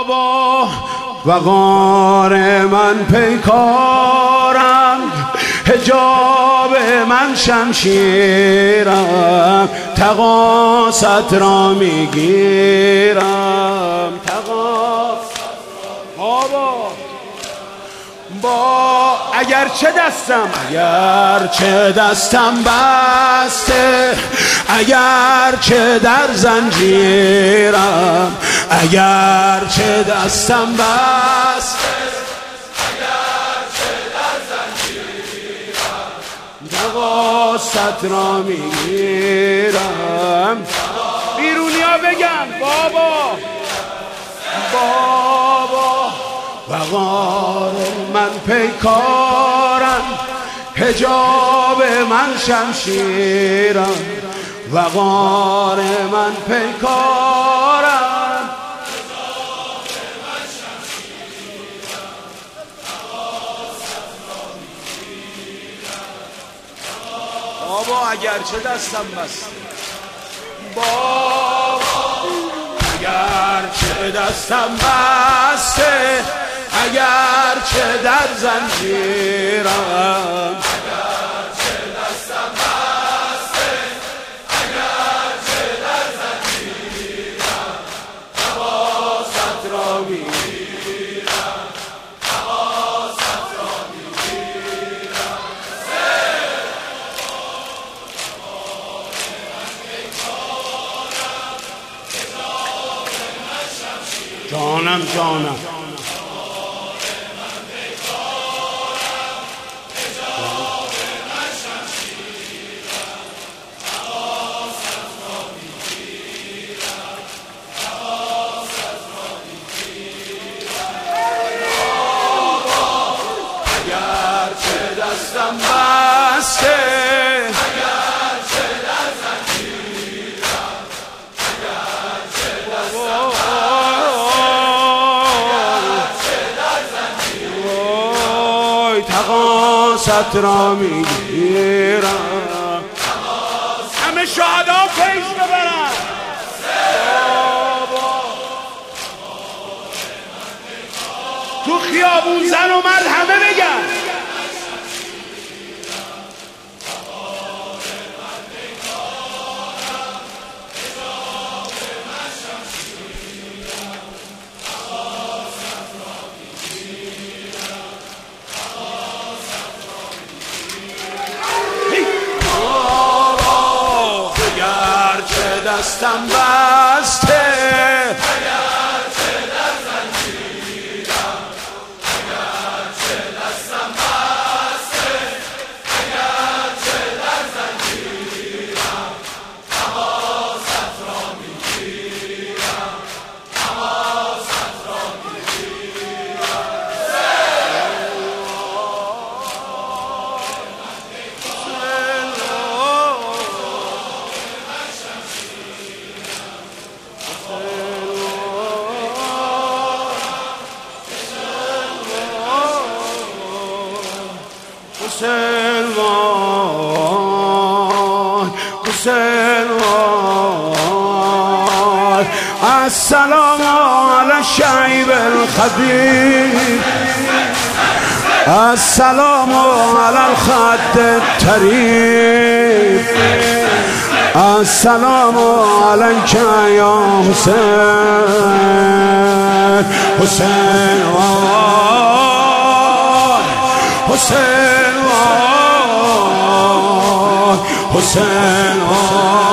بابا وقار من پیکارم، حجاب من شمشیرم، تقاصت را میگیرم. بابا اگرچه دستم بسته، اگرچه در زنجیرم، اگرچه دستم بسته، اگرچه در زنجیرم، تقاصت را میگیرم. بیرونیا بگن بابا وقار من پیکارم، حجاب من شمشیرم، وقار من پیکارم، حجاب من شمشیرم، تقاصت را میگیرم. بابا اگرچه دستم بسته، اگرچه دستم بسته، اگرچه در زنجیرم، اگرچه دستم بسته، اگرچه در زنجیرم، تقاصت را میگیرم، تقاصت را میگیرم. جانم دستم بسته، اگرچه در زنجیرم، اگرچه دستم بسته، اگرچه در زنجیرم، تقاصت را میگیرم. همه شهدا پیش ببرن. تو خیابون زن و مرد همه بگن دستم بسته، اگرچه در زنجیرم، اگرچه دستم بسته، اگرچه در زنجیرم، تقاصت را میگیرم، تقاصت را حسین وای السلام علی الشیب الخدیر، السلام علی الخد الطریب، السلام علیک یا حسین. حسین وای حسین وای حسین وای